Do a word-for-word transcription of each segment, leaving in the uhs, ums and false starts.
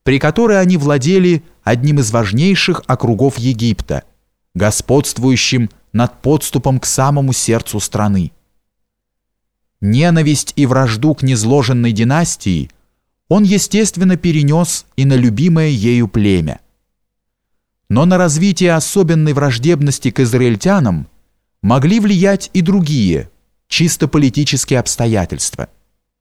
при которой они владели одним из важнейших округов Египта, господствующим над подступом к самому сердцу страны. Ненависть и вражду к низложенной династии он, естественно, перенес и на любимое ею племя. Но на развитие особенной враждебности к израильтянам могли влиять и другие, чисто политические обстоятельства.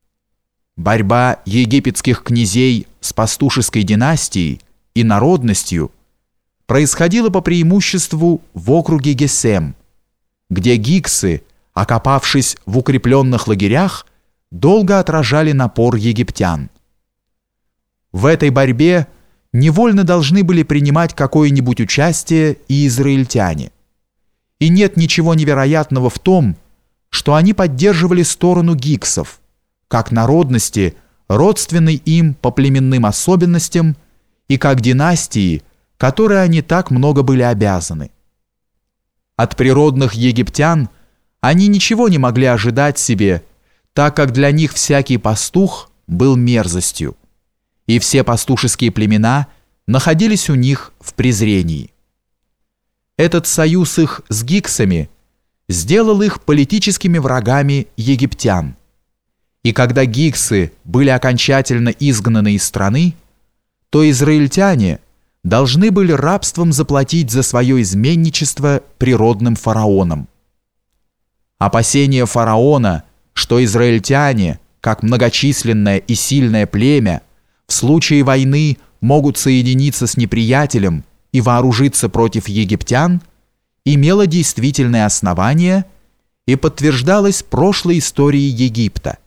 Борьба египетских князей с пастушеской династией и народностью происходила по преимуществу в округе Гесем, где гиксы, окопавшись в укрепленных лагерях, долго отражали напор египтян. В этой борьбе невольно должны были принимать какое-нибудь участие и израильтяне. И нет ничего невероятного в том, что они поддерживали сторону гиксов, как народности, родственной им по племенным особенностям, и как династии, которой они так много были обязаны. От природных египтян они ничего не могли ожидать себе, так как для них всякий пастух был мерзостью, и все пастушеские племена находились у них в презрении. Этот союз их с гиксами сделал их политическими врагами египтян, и когда гиксы были окончательно изгнаны из страны, то израильтяне должны были рабством заплатить за свое изменничество природным фараонам. Опасение фараона, что израильтяне, как многочисленное и сильное племя, в случае войны могут соединиться с неприятелем и вооружиться против египтян, имело действительное основание и подтверждалось прошлой историей Египта.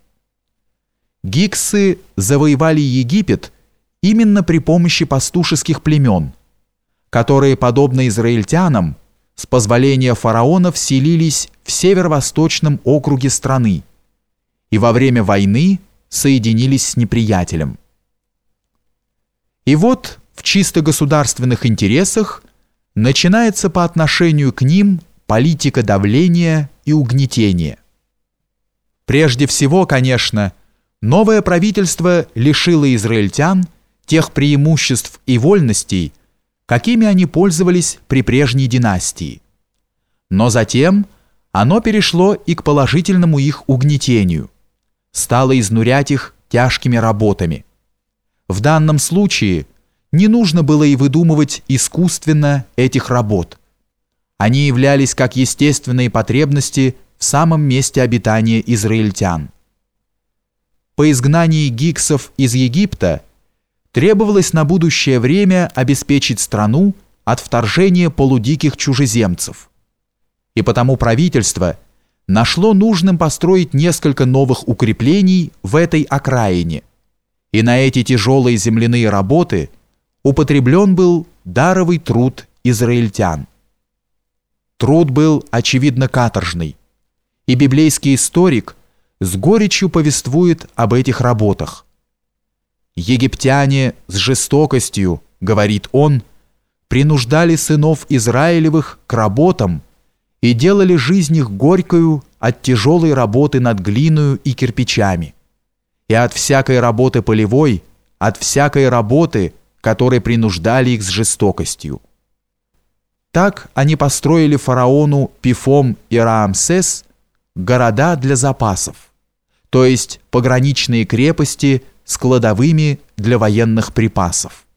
Гиксы завоевали Египет именно при помощи пастушеских племен, которые, подобно израильтянам, с позволения фараона вселились в северо-восточном округе страны и во время войны соединились с неприятелем. И вот в чисто государственных интересах начинается по отношению к ним политика давления и угнетения. Прежде всего, конечно, новое правительство лишило израильтян тех преимуществ и вольностей, какими они пользовались при прежней династии. Но затем оно перешло и к положительному их угнетению, стало изнурять их тяжкими работами. В данном случае не нужно было и выдумывать искусственно этих работ. Они являлись как естественные потребности в самом месте обитания израильтян. По изгнании гиксов из Египта требовалось на будущее время обеспечить страну от вторжения полудиких чужеземцев. И потому правительство нашло нужным построить несколько новых укреплений в этой окраине, и на эти тяжелые земляные работы употреблен был даровый труд израильтян. Труд был, очевидно, каторжный, и библейский историк с горечью повествует об этих работах. «Египтяне с жестокостью, — говорит он, — принуждали сынов Израилевых к работам и делали жизнь их горькою от тяжелой работы над глиною и кирпичами, и от всякой работы полевой, от всякой работы, которой принуждали их с жестокостью. Так они построили фараону Пифом и Раамсес города для запасов, то есть пограничные крепости с кладовыми для военных припасов.